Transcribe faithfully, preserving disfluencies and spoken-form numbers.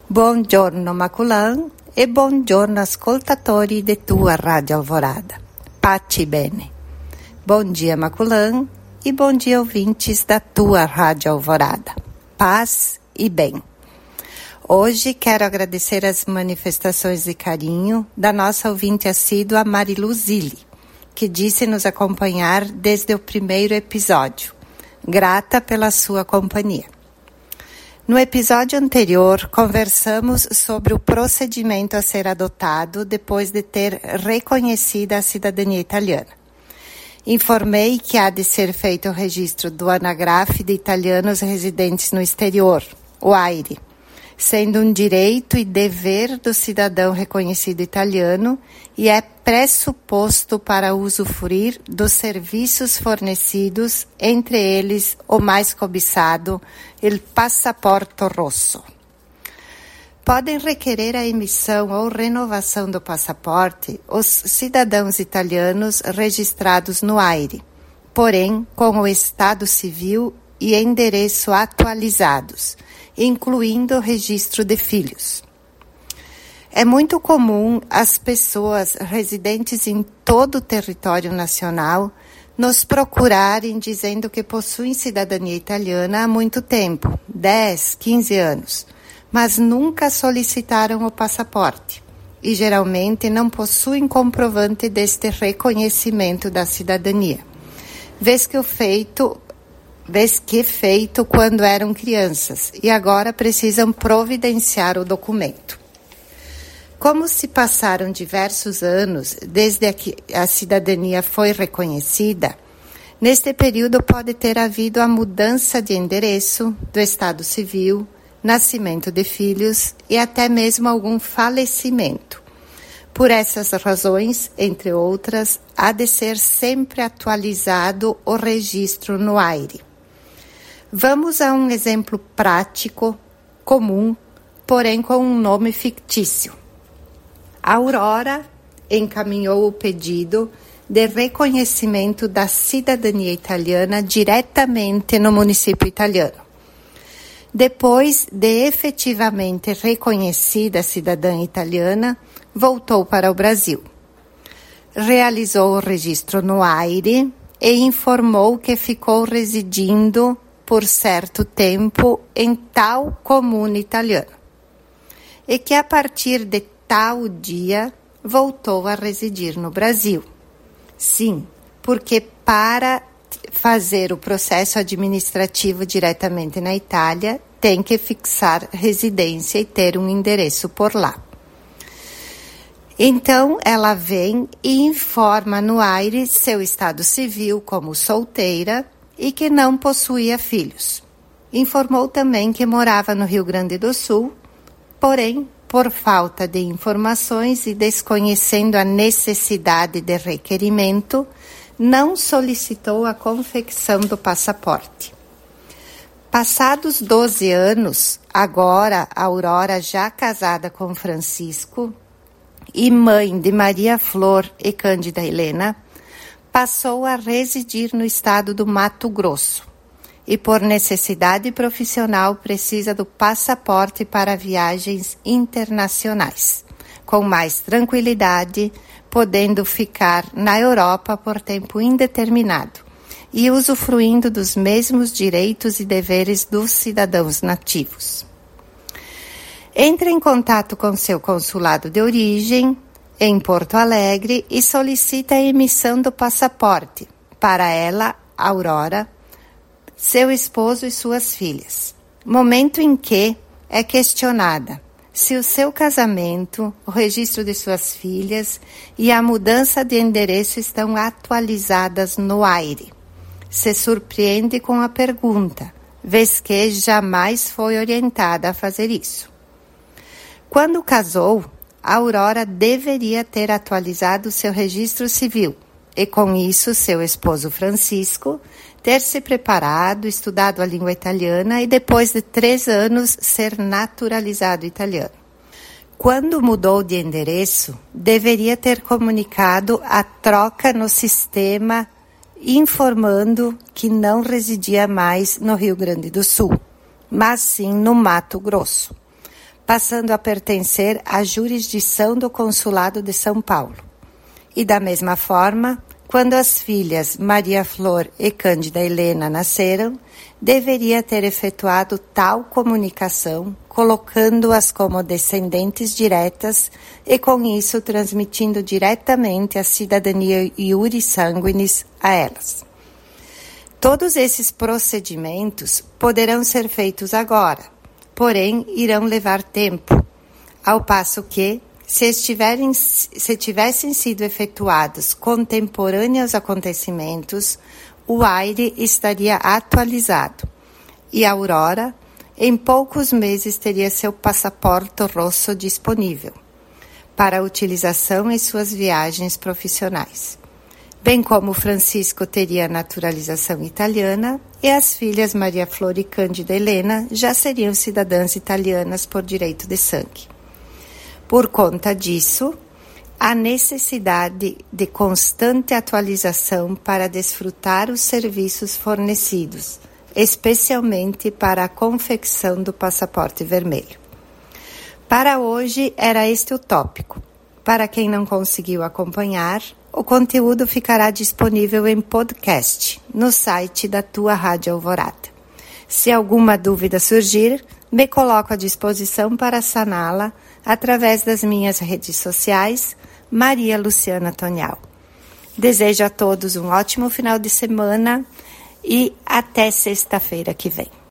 Buongiorno Maculan e buongiorno ascoltatori de tua Rádio Alvorada. Pace bene. Bom dia Maculan e bom dia ouvintes da tua Rádio Alvorada. Paz e bem. Hoje quero agradecer as manifestações de carinho da nossa ouvinte assídua Marilu Zilli, que disse nos acompanhar desde o primeiro episódio. Grata pela sua companhia. No episódio anterior, conversamos sobre o procedimento a ser adotado depois de ter reconhecido a cidadania italiana. Informei que há de ser feito o registro do Anagrafe de Italianos Residentes no Exterior, o AIRE, sendo um direito e dever do cidadão reconhecido italiano e é pressuposto para usufruir dos serviços fornecidos, entre eles o mais cobiçado, o Passaporto Rosso. Podem requerer a emissão ou renovação do passaporte os cidadãos italianos registrados no AIRE, porém com o estado civil e endereço atualizados, incluindo o registro de filhos. É muito comum as pessoas residentes em todo o território nacional nos procurarem dizendo que possuem cidadania italiana há muito tempo, dez, quinze anos, mas nunca solicitaram o passaporte e geralmente não possuem comprovante deste reconhecimento da cidadania, vez que o feito vez que feito quando eram crianças e agora precisam providenciar o documento. Como se passaram diversos anos desde que a cidadania foi reconhecida, neste período pode ter havido a mudança de endereço, do estado civil, nascimento de filhos e até mesmo algum falecimento. Por essas razões, entre outras, há de ser sempre atualizado o registro no AIRE. Vamos a um exemplo prático, comum, porém com um nome fictício. A Aurora encaminhou o pedido de reconhecimento da cidadania italiana diretamente no município italiano. Depois de efetivamente reconhecida a cidadã italiana, voltou para o Brasil. Realizou o registro no AIRE e informou que ficou residindo por certo tempo em tal comuna italiana e que a partir de tal dia voltou a residir no Brasil. Sim, porque para fazer o processo administrativo diretamente na Itália, tem que fixar residência e ter um endereço por lá. Então, ela vem e informa no AIRE seu estado civil como solteira e que não possuía filhos. Informou também que morava no Rio Grande do Sul, porém, por falta de informações e desconhecendo a necessidade de requerimento, não solicitou a confecção do passaporte. Passados doze anos, agora a Aurora, já casada com Francisco e mãe de Maria Flor e Cândida Helena, passou a residir no estado do Mato Grosso e, por necessidade profissional, precisa do passaporte para viagens internacionais, com mais tranquilidade, podendo ficar na Europa por tempo indeterminado e usufruindo dos mesmos direitos e deveres dos cidadãos nativos. Entre em contato com seu consulado de origem, em Porto Alegre, e solicita a emissão do passaporte para ela, Aurora, seu esposo e suas filhas. Momento em que é questionada se o seu casamento, o registro de suas filhas e a mudança de endereço estão atualizadas no AIRE. Se surpreende com a pergunta, vez que jamais foi orientada a fazer isso. Quando casou, a Aurora deveria ter atualizado seu registro civil e, com isso, seu esposo Francisco ter se preparado, estudado a língua italiana e, depois de três anos, ser naturalizado italiano. Quando mudou de endereço, deveria ter comunicado a troca no sistema, informando que não residia mais no Rio Grande do Sul, mas sim no Mato Grosso, passando a pertencer à jurisdição do Consulado de São Paulo. E da mesma forma, quando as filhas Maria Flor e Cândida Helena nasceram, deveria ter efetuado tal comunicação, colocando-as como descendentes diretas e com isso transmitindo diretamente a cidadania iure sanguinis a elas. Todos esses procedimentos poderão ser feitos agora, porém irão levar tempo, ao passo que, se, estiverem, se tivessem sido efetuados contemporâneos acontecimentos, o aire estaria atualizado e a Aurora, em poucos meses, teria seu passaporte rosso disponível para utilização em suas viagens profissionais. Bem como Francisco teria naturalização italiana e as filhas Maria Flor e Cândida Helena já seriam cidadãs italianas por direito de sangue. Por conta disso, há necessidade de constante atualização para desfrutar os serviços fornecidos, especialmente para a confecção do passaporte vermelho. Para hoje era este o tópico. Para quem não conseguiu acompanhar, o conteúdo ficará disponível em podcast no site da tua Rádio Alvorada. Se alguma dúvida surgir, me coloco à disposição para saná-la através das minhas redes sociais, Maria Luciana Tonial. Desejo a todos um ótimo final de semana e até sexta-feira que vem.